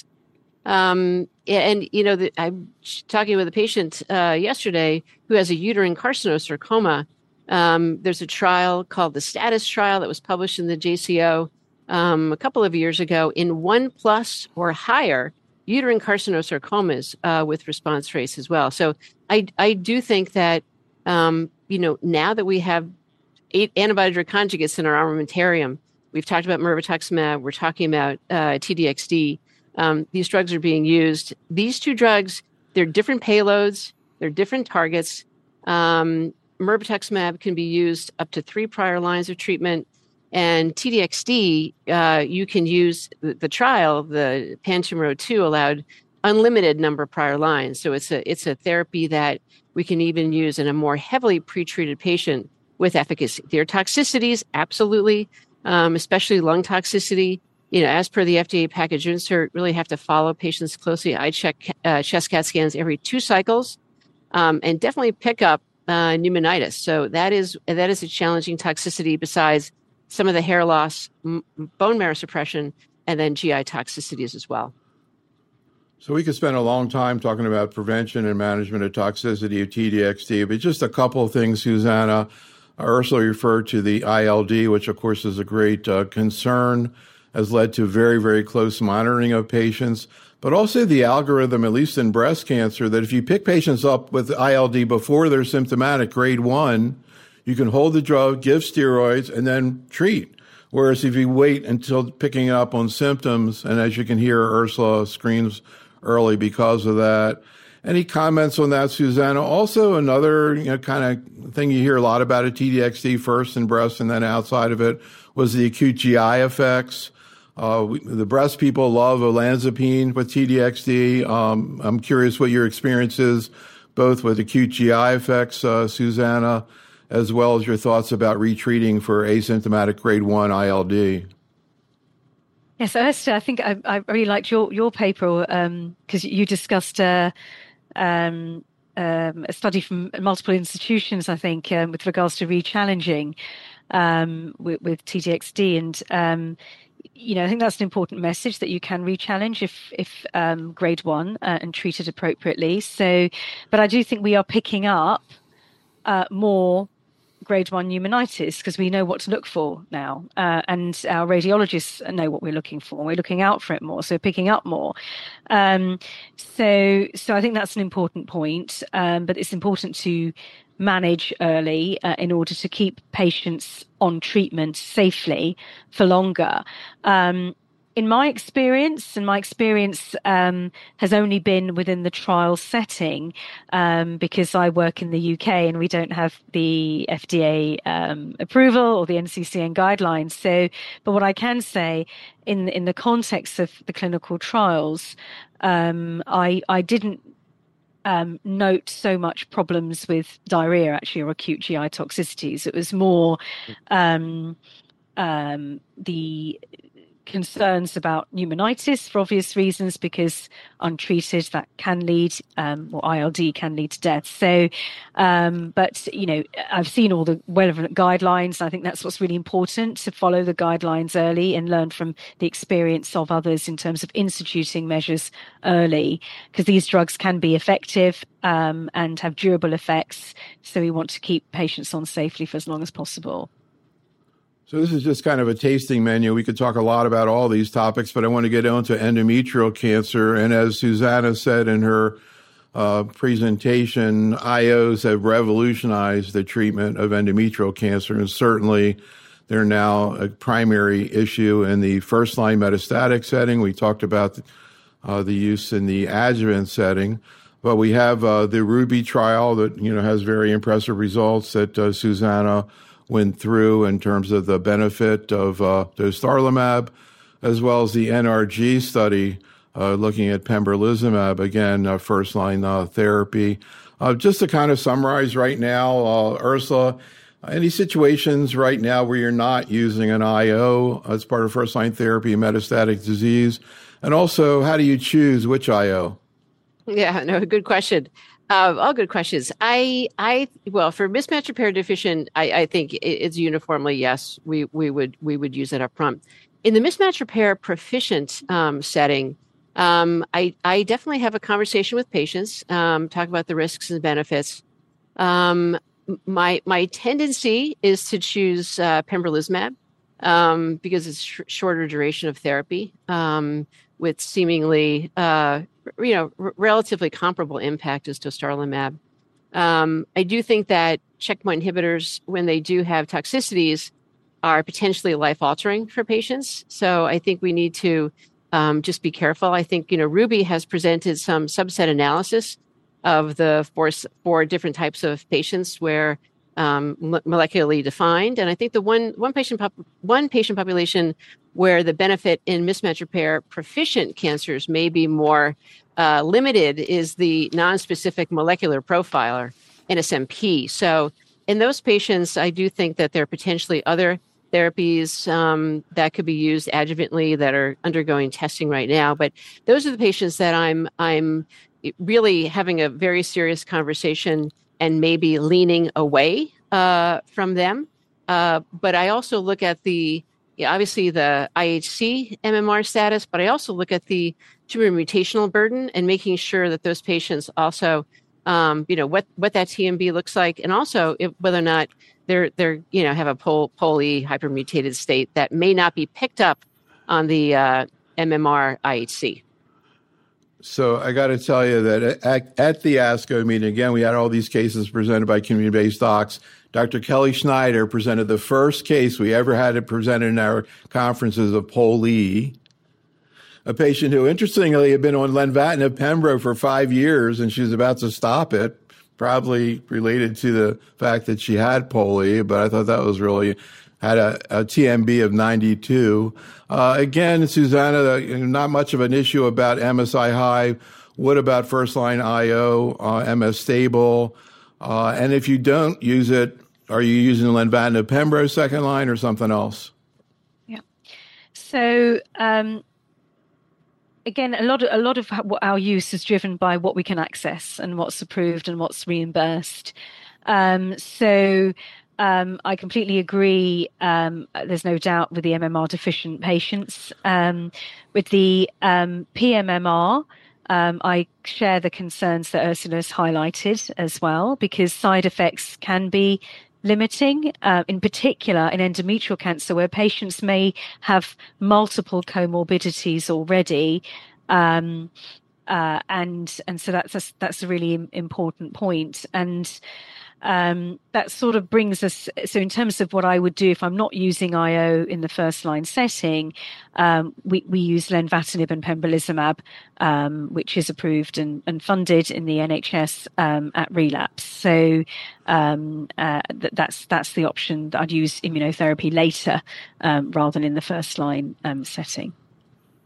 Um, and, you know, the, I'm talking with a patient uh, yesterday who has a uterine carcinosarcoma. Um, there's a trial called the STATUS trial that was published in the J C O um, a couple of years ago in one plus or higher uterine carcinosarcomas uh, with response rates as well. So I, I do think that, um, you know, now that we have eight antibody drug conjugates in our armamentarium, we've talked about mirvetuximab, we're talking about uh, T D X D. Um, these drugs are being used. These two drugs, they're different payloads, they're different targets. Um, mirvetuximab can be used up to three prior lines of treatment. And T D X D, uh, you can use the, the trial, the PanTumor oh two allowed unlimited number of prior lines. So it's a it's a therapy that we can even use in a more heavily pretreated patient with efficacy. There are toxicities, absolutely, um, especially lung toxicity. You know, as per the F D A package insert, really have to follow patients closely. I check uh, chest CAT scans every two cycles, um, and definitely pick up uh, pneumonitis. So that is that is a challenging toxicity besides some of the hair loss, m- bone marrow suppression, and then G I toxicities as well. So we could spend a long time talking about prevention and management of toxicity of T D X D, but just a couple of things, Susanna. Ursula referred to the I L D, which of course is a great uh, concern, has led to very, very close monitoring of patients, but also the algorithm, at least in breast cancer, that if you pick patients up with I L D before they're symptomatic, grade one, you can hold the drug, give steroids, and then treat. Whereas if you wait until picking up on symptoms, and as you can hear, Ursula screams early because of that. Any comments on that, Susanna? Also, another you know, kind of thing you hear a lot about at T D X D, first in breast and then outside of it, was the acute G I effects. Uh, we, the breast people love olanzapine with T D X D. Um, I'm curious what your experience is, both with acute G I effects, uh, Susanna, as well as your thoughts about retreating for asymptomatic grade one I L D. Yes, Esther, I think I, I really liked your, your paper because um, you discussed uh, um, um, a study from multiple institutions, I think, um, with regards to re-challenging um, with, with T D X D. And um, you know, I think that's an important message that you can re-challenge if, if um, grade one uh, and treated appropriately. So, but I do think we are picking up uh, more grade one pneumonitis because we know what to look for now, uh, and our radiologists know what we're looking for. We're looking out for it more, so picking up more. Um, so, so I think that's an important point. Um, but it's important to manage early uh, in order to keep patients on treatment safely for longer. Um, in my experience, and my experience um, has only been within the trial setting um, because I work in the U K and we don't have the F D A um, approval or the N C C N guidelines. So, but what I can say in in the context of the clinical trials, um, I I didn't um, note so much problems with diarrhea, actually, or acute G I toxicities. It was more um, um, the concerns about pneumonitis for obvious reasons, because untreated that can lead, um, or I L D can lead to death. So, um, but, you know, I've seen all the relevant guidelines. I think that's what's really important, to follow the guidelines early and learn from the experience of others in terms of instituting measures early, because these drugs can be effective um, and have durable effects. So we want to keep patients on safely for as long as possible. So this is just kind of a tasting menu. We could talk a lot about all these topics, but I want to get on to endometrial cancer. And as Susanna said in her uh, presentation, I Os have revolutionized the treatment of endometrial cancer, and certainly they're now a primary issue in the first-line metastatic setting. We talked about uh, the use in the adjuvant setting, but we have uh, the RUBY trial that, you know, has very impressive results that uh, Susanna went through in terms of the benefit of uh, dostarlimab, as well as the N R G study uh, looking at pembrolizumab, again, uh, first-line uh, therapy. Uh, just to kind of summarize right now, uh, Ursula, any situations right now where you're not using an I O as part of first-line therapy in metastatic disease? And also, how do you choose which I O? Yeah, no, good question. Uh, all good questions. I, I, well, for mismatch repair deficient, I, I think it, it's uniformly yes. We, we would, we would use it up front. In the mismatch repair proficient um, setting, um, I, I definitely have a conversation with patients, um, talk about the risks and benefits. Um, my, my tendency is to choose uh, pembrolizumab um, because it's sh- shorter duration of therapy um, with seemingly, uh, you know, r- relatively comparable impact as dostarlimab. Um, I do think that checkpoint inhibitors, when they do have toxicities, are potentially life-altering for patients. So I think we need to um, just be careful. I think, you know, RUBY has presented some subset analysis of the four, four different types of patients where um, molecularly defined. And I think the one, one patient pop, one patient population where the benefit in mismatch repair proficient cancers may be more uh, limited is the non-specific molecular profiler, N S M P. So in those patients, I do think that there are potentially other therapies um, that could be used adjuvantly that are undergoing testing right now. But those are the patients that I'm I'm really having a very serious conversation and maybe leaning away uh, from them. Uh, but I also look at the, yeah, obviously the I H C M M R status, but I also look at the tumor mutational burden and making sure that those patients also, um, you know, what, what that T M B looks like, and also if, whether or not they're, they're, you know, have a pol, poly hypermutated state that may not be picked up on the uh, M M R I H C. So I got to tell you that at, at the ASCO meeting, again, we had all these cases presented by community-based docs. Doctor Kelly Schneider presented the first case we ever had it presented in our conferences of POLE, a patient who, interestingly, had been on lenvatinib pembro for five years, and she was about to stop it, probably related to the fact that she had POLE, but I thought that was really, had a, a T M B of ninety-two. Uh, again, Susanna, not much of an issue about M S I high. What about first-line I O, uh, M S stable? Uh, and if you don't use it, are you using lenvatinib pembro second line or something else? Yeah. So, um, again, a lot of, a lot of what our use is driven by what we can access and what's approved and what's reimbursed. Um, so, Um, I completely agree. Um, there's no doubt with the M M R deficient patients. Um, with the um, P M M R, um, I share the concerns that Ursula has highlighted as well, because side effects can be limiting, uh, in particular in endometrial cancer, where patients may have multiple comorbidities already. Um, uh, and and so that's a, that's a really important point. And Um, that sort of brings us, so in terms of what I would do if I'm not using I O in the first line setting, um, we, we use lenvatinib and pembrolizumab, um, which is approved and, and funded in the N H S um, at relapse. So um, uh, th- that's that's the option that I'd use immunotherapy later um, rather than in the first line um, setting.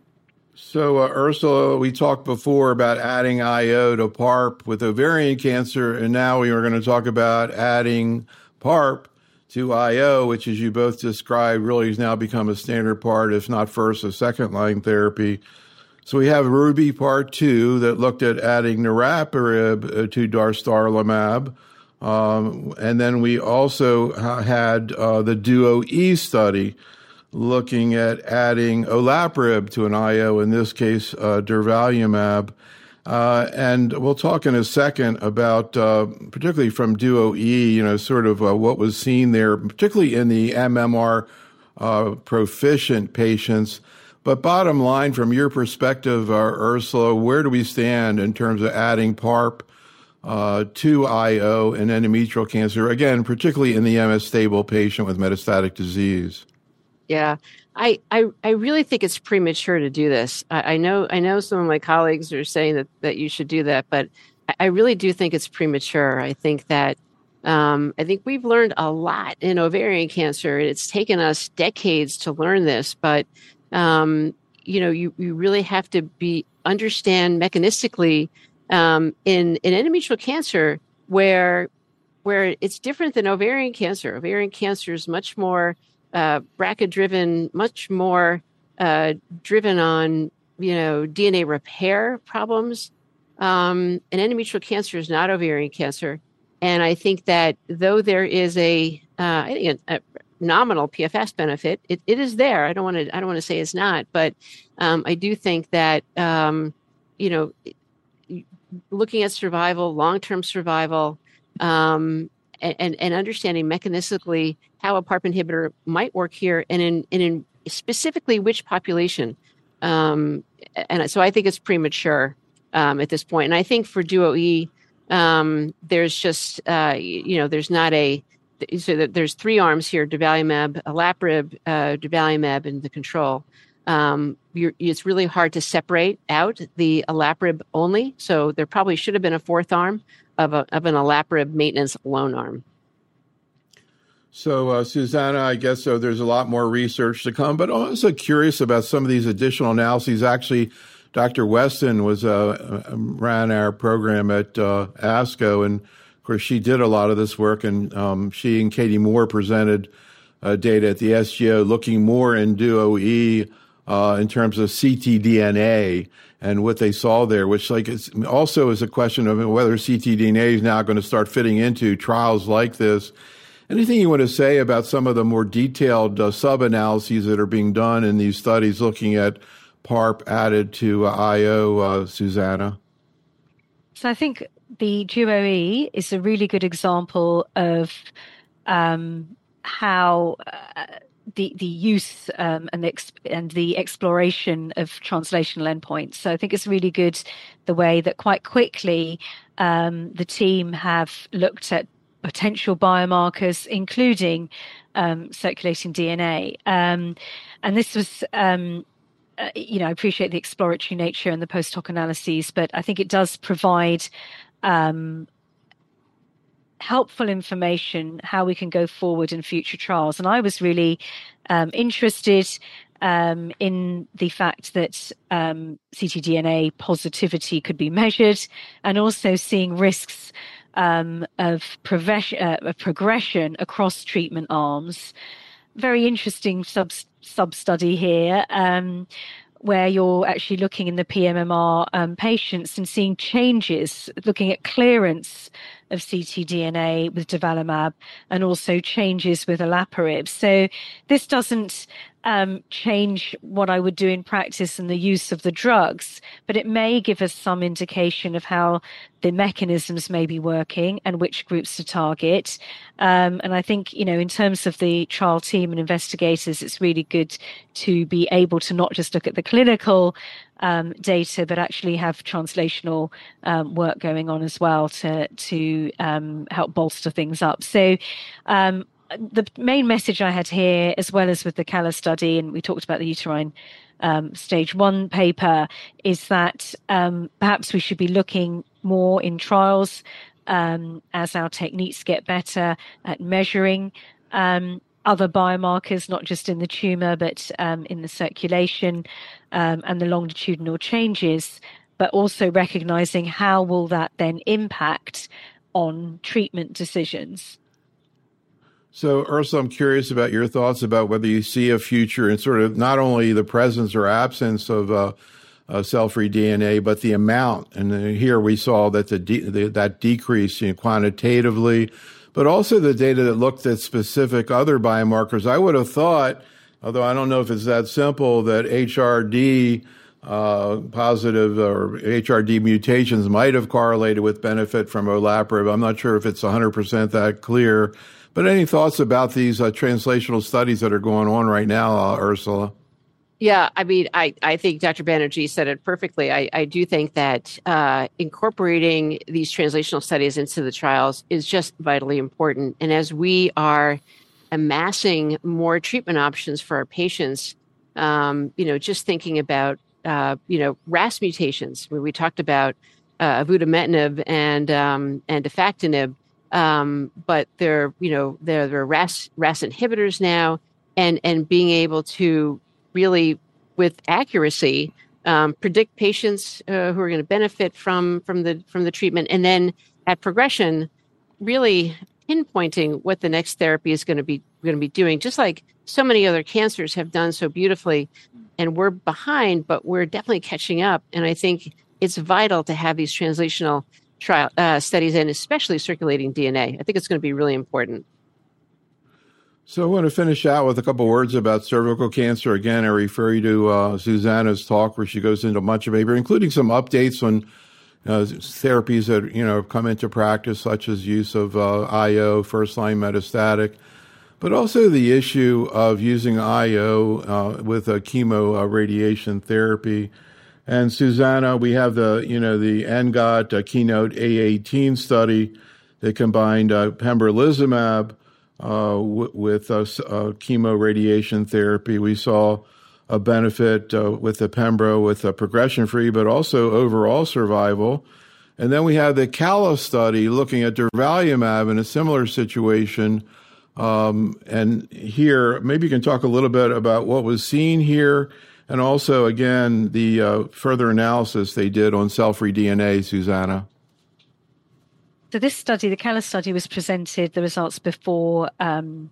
So, uh, Ursula, we talked before about adding I O to PARP with ovarian cancer, and now we are going to talk about adding PARP to I O, which, as you both described, really has now become a standard part, if not first, a second-line therapy. So we have RUBY Part two that looked at adding niraparib to dostarlimab. Um, and then we also had uh, the DUO-E study looking at adding olaparib to an I O, in this case, uh, durvalumab. Uh, and we'll talk in a second about, uh, particularly from DUO-E, you know, sort of uh, what was seen there, particularly in the M M R uh, proficient patients. But bottom line, from your perspective, uh, Ursula, where do we stand in terms of adding PARP uh, to I O in endometrial cancer, again, particularly in the M S stable patient with metastatic disease? Yeah, I, I, I really think it's premature to do this. I, I know I know some of my colleagues are saying that, that you should do that, but I, I really do think it's premature. I think that um, I think we've learned a lot in ovarian cancer. It's taken us decades to learn this, but um, you know, you, you really have to be understand mechanistically um, in in endometrial cancer where where it's different than ovarian cancer. Ovarian cancer is much more Uh, B R C A driven, much more uh, driven on, you know, D N A repair problems. Um, and endometrial cancer is not ovarian cancer. And I think that though there is a, uh, I think a, a nominal P F S benefit, it, it is there. I don't want to, I don't want to say it's not, but um, I do think that, um, you know, looking at survival, long-term survival, um, and, and understanding mechanistically how a PARP inhibitor might work here, and in, and in specifically which population. Um, and so I think it's premature um, at this point. And I think for DUO-E, um, there's just, uh, you know, there's not a, so that there's three arms here, durvalumab, olaparib, uh, durvalumab, and the control. Um, you're, it's really hard to separate out the olaparib only. So there probably should have been a fourth arm of, a, of an olaparib maintenance alone arm. So, uh, Susanna, I guess so there's a lot more research to come, but I'm also curious about some of these additional analyses. Actually, Doctor Weston was uh, ran our program at uh, ASCO, and of course, she did a lot of this work, and um, she and Katie Moore presented uh, data at the S G O looking more in DUO-E uh, in terms of C T D N A and what they saw there, which like it's also is a question of whether C T D N A is now going to start fitting into trials like this. Anything you want to say about some of the more detailed uh, sub-analyses that are being done in these studies looking at PARP added to uh, I O, uh, Susanna? So I think the DUO-E is a really good example of um, how uh, the the use um, and the exp- and the exploration of translational endpoints. So I think it's really good the way that quite quickly um, the team have looked at potential biomarkers, including um, circulating D N A. Um, and this was, um, uh, you know, I appreciate the exploratory nature and the post hoc analyses, but I think it does provide um, helpful information how we can go forward in future trials. And I was really um, interested um, in the fact that um, C T D N A positivity could be measured, and also seeing risks Um, of, progression, uh, of progression across treatment arms. Very interesting sub sub study here, um, where you're actually looking in the P M M R um, patients and seeing changes, looking at clearance of C T D N A with durvalumab, and also changes with olaparib. So this doesn't um, change what I would do in practice and the use of the drugs, but it may give us some indication of how the mechanisms may be working and which groups to target. Um, and I think, you know, in terms of the trial team and investigators, it's really good to be able to not just look at the clinical um, data, but actually have translational um, work going on as well to, to um, help bolster things up. So, um, the main message I had here, as well as with the CALA study, and we talked about the uterine um, stage one paper, is that um, perhaps we should be looking more in trials um, as our techniques get better at measuring um, other biomarkers, not just in the tumor, but um, in the circulation um, and the longitudinal changes, but also recognizing how will that then impact on treatment decisions. So, Ursula, I'm curious about your thoughts about whether you see a future in sort of not only the presence or absence of uh, uh, cell-free D N A, but the amount. And here we saw that the, de- the that decrease, you know, quantitatively, but also the data that looked at specific other biomarkers. I would have thought, although I don't know if it's that simple, that H R D uh, positive or H R D mutations might have correlated with benefit from olaparib. I'm not sure if it's one hundred percent that clear. But any thoughts about these uh, translational studies that are going on right now, uh, Ursula? Yeah, I mean, I, I think Doctor Banerjee said it perfectly. I, I do think that uh, incorporating these translational studies into the trials is just vitally important. And as we are amassing more treatment options for our patients, um, you know, just thinking about, uh, you know, R A S mutations, where we talked about uh, avutametinib and um, and defactinib, um, but they're, you know, they're, they're R A S, R A S inhibitors now, and and being able to really, with accuracy, um, predict patients uh, who are going to benefit from from the from the treatment, and then at progression, really pinpointing what the next therapy is going to be going to be doing. Just like so many other cancers have done so beautifully, and we're behind, but we're definitely catching up. And I think it's vital to have these translational trial uh, studies, and especially circulating D N A. I think it's going to be really important. So I want to finish out with a couple of words about cervical cancer. Again, I refer you to uh, Susanna's talk where she goes into much of it, including some updates on uh, therapies that, you know, have come into practice, such as use of uh, I O, first-line metastatic, but also the issue of using I O uh, with a chemo uh, radiation therapy. And Susanna, we have the, you know, the N G O T uh, Keynote A eighteen study that combined uh, pembrolizumab Uh, w- with uh, uh, chemo radiation therapy. We saw a benefit uh, with the pembro with uh, progression-free, but also overall survival. And then we have the CALA study looking at durvalumab in a similar situation. Um, and here, maybe you can talk a little bit about what was seen here, and also, again, the uh, further analysis they did on cell-free D N A, Susanna. So this study, the CALA study, was presented, the results before, um,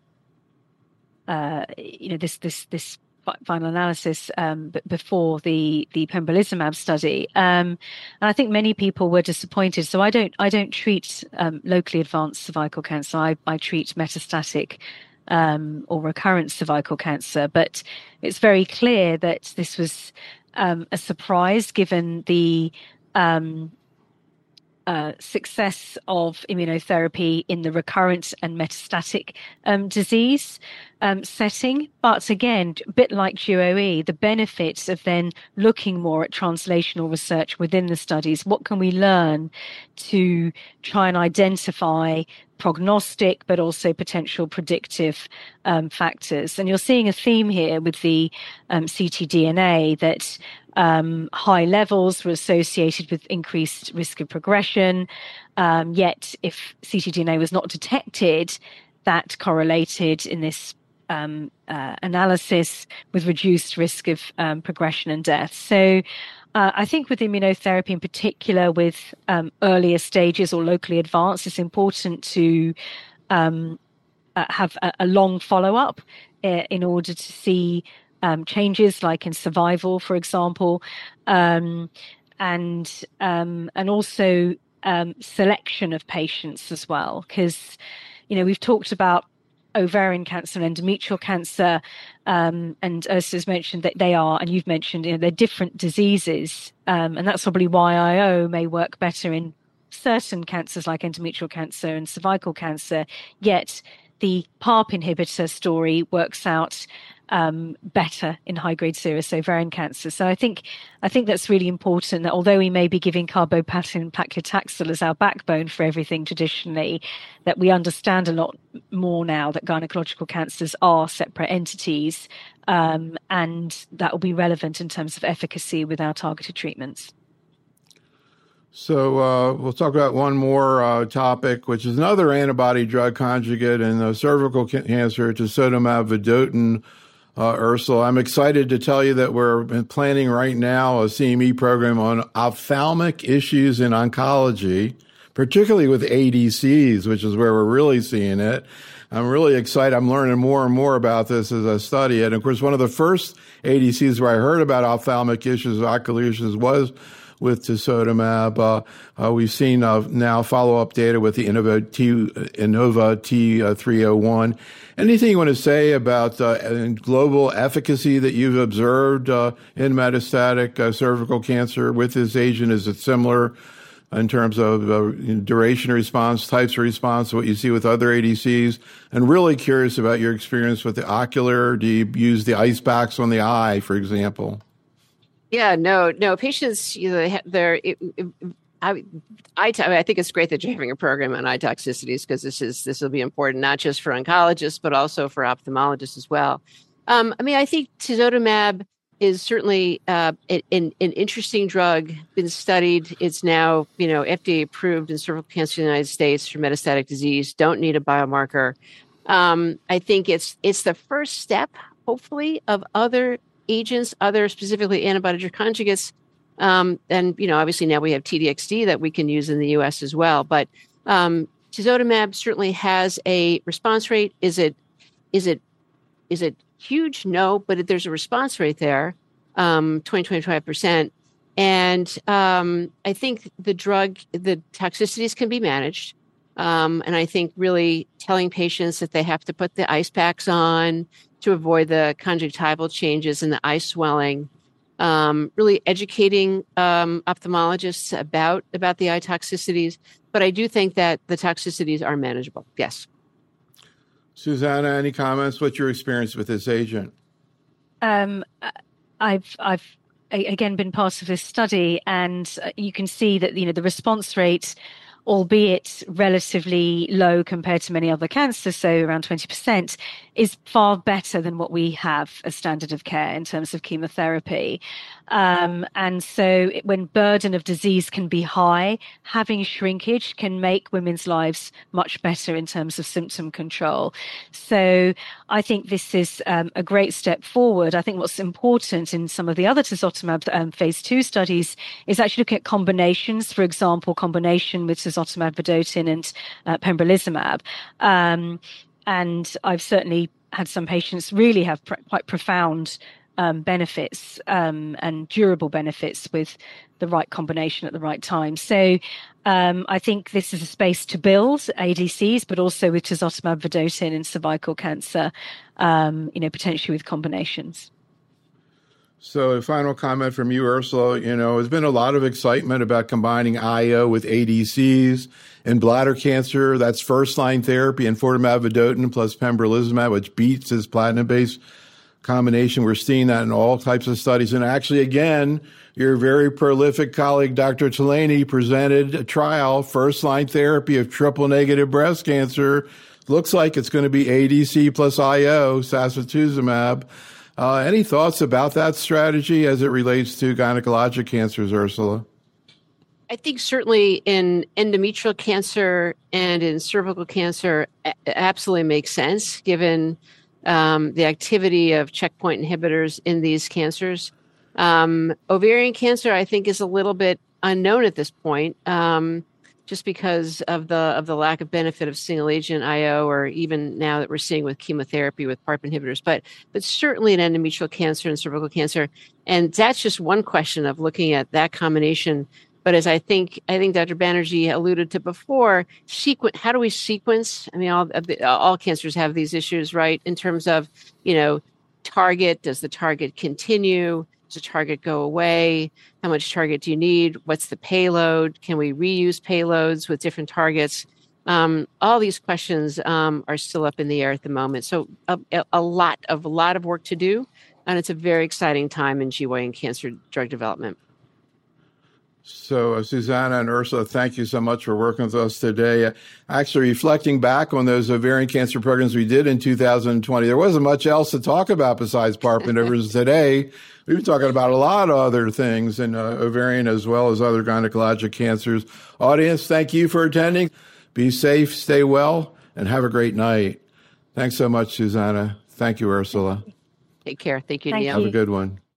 uh, you know, this this this final analysis um, before the the pembrolizumab study, um, and I think many people were disappointed. So I don't I don't treat um, locally advanced cervical cancer. I, I treat metastatic um, or recurrent cervical cancer. But it's very clear that this was um, a surprise given the um, Uh, success of immunotherapy in the recurrent and metastatic um, disease um, setting. But again, a bit like G O E, the benefits of then looking more at translational research within the studies. What can we learn to try and identify prognostic, but also potential predictive um, factors? And you're seeing a theme here with the um, ctDNA that Um, high levels were associated with increased risk of progression. Um, yet, if ctDNA was not detected, that correlated in this um, uh, analysis with reduced risk of um, progression and death. So uh, I think with immunotherapy in particular, with um, earlier stages or locally advanced, it's important to um, uh, have a, a long follow-up uh, in order to see Um, changes like in survival, for example, um, and um, and also um, selection of patients as well. Because, you know, we've talked about ovarian cancer and endometrial cancer, um, and Ursula's mentioned that they are, and you've mentioned, you know, they're different diseases, um, and that's probably why I O may work better in certain cancers like endometrial cancer and cervical cancer. Yet the PARP inhibitor story works out Um, better in high-grade serous ovarian cancer. So I think I think that's really important, that although we may be giving carboplatin and paclitaxel as our backbone for everything traditionally, that we understand a lot more now that gynecological cancers are separate entities, um, and that will be relevant in terms of efficacy with our targeted treatments. So uh, we'll talk about one more uh, topic, which is another antibody-drug conjugate in uh, cervical cancer, tisotumab vedotin. Uh, Ursula, I'm excited to tell you that we're planning right now a C M E program on ophthalmic issues in oncology, particularly with A D Cs, which is where we're really seeing it. I'm really excited. I'm learning more and more about this as I study it. And of course, one of the first A D Cs where I heard about ophthalmic issues, ocular issues, was with tisotumab. Uh, uh, we've seen uh, now follow-up data with the Innova T, Innova T three oh one. Anything you want to say about uh, global efficacy that you've observed uh, in metastatic uh, cervical cancer with this agent? Is it similar in terms of uh, duration response, types of response, what you see with other A D Cs? And really curious about your experience with the ocular. Do you use the ice packs on the eye, for example? Yeah, no, no. Patients, you know, they're. It, it, I, I, I think it's great that you're having a program on eye toxicities, because this is this will be important not just for oncologists but also for ophthalmologists as well. Um, I mean, I think tisotumab is certainly uh, an, an interesting drug. Been studied. It's now, you know, F D A approved in cervical cancer in the United States for metastatic disease. Don't need a biomarker. Um, I think it's it's the first step, hopefully, of other agents, other specifically antibody-drug conjugates. Um, and, you know, obviously now we have T D X D that we can use in the U S as well. But um, tisotumab certainly has a response rate. Is it, is it, is it huge? No, but there's a response rate there, um, twenty, twenty-five percent. And um, I think the drug, the toxicities can be managed. Um, and I think really telling patients that they have to put the ice packs on to avoid the conjunctival changes and the eye swelling. Um, really educating um, ophthalmologists about, about the eye toxicities. But I do think that the toxicities are manageable. Yes. Susanna, any comments? What's your experience with this agent? Um, I've, I've again been part of this study, and you can see that, you know, the response rate, albeit relatively low compared to many other cancers, so around twenty percent, is far better than what we have as standard of care in terms of chemotherapy. Um, and so when burden of disease can be high, having shrinkage can make women's lives much better in terms of symptom control. So I think this is um, a great step forward. I think what's important in some of the other tisotumab um, phase two studies is actually looking at combinations, for example, combination with tisotumab vedotin and uh, pembrolizumab. Um, and I've certainly had some patients really have pr- quite profound Um, benefits um, and durable benefits with the right combination at the right time. So um, I think this is a space to build A D Cs, but also with tisotumab vedotin in cervical cancer, um, you know, potentially with combinations. So a final comment from you, Ursula. You know, there's been a lot of excitement about combining I O with A D Cs in bladder cancer. That's first-line therapy, enfortumab vedotin plus pembrolizumab, which beats this platinum-based combination. We're seeing that in all types of studies. And actually, again, your very prolific colleague, Doctor Tolaney, presented a trial, first-line therapy of triple-negative breast cancer. Looks like it's going to be A D C plus I O, sacituzumab. Uh, any thoughts about that strategy as it relates to gynecologic cancers, Ursula? I think certainly in endometrial cancer and in cervical cancer, absolutely makes sense, given Um, the activity of checkpoint inhibitors in these cancers. Um, ovarian cancer, I think, is a little bit unknown at this point, um, just because of the of the lack of benefit of single agent I O, or even now that we're seeing with chemotherapy with PARP inhibitors. But but certainly in endometrial cancer and cervical cancer, and that's just one question of looking at that combination. But as I think, I think Doctor Banerjee alluded to before, sequence. How do we sequence? I mean, all all cancers have these issues, right? In terms of, you know, target. Does the target continue? Does the target go away? How much target do you need? What's the payload? Can we reuse payloads with different targets? Um, all these questions um, are still up in the air at the moment. So a, a lot of a lot of work to do, and it's a very exciting time in G Y N cancer drug development. So, uh, Susanna and Ursula, thank you so much for working with us today. Uh, actually, reflecting back on those ovarian cancer programs we did in two thousand twenty, there wasn't much else to talk about besides PARP inhibitors today. We've been talking about a lot of other things in uh, ovarian as well as other gynecologic cancers. Audience, thank you for attending. Be safe, stay well, and have a great night. Thanks so much, Susanna. Thank you, Ursula. Take care. Thank you, Thank Neil. you. Have a good one.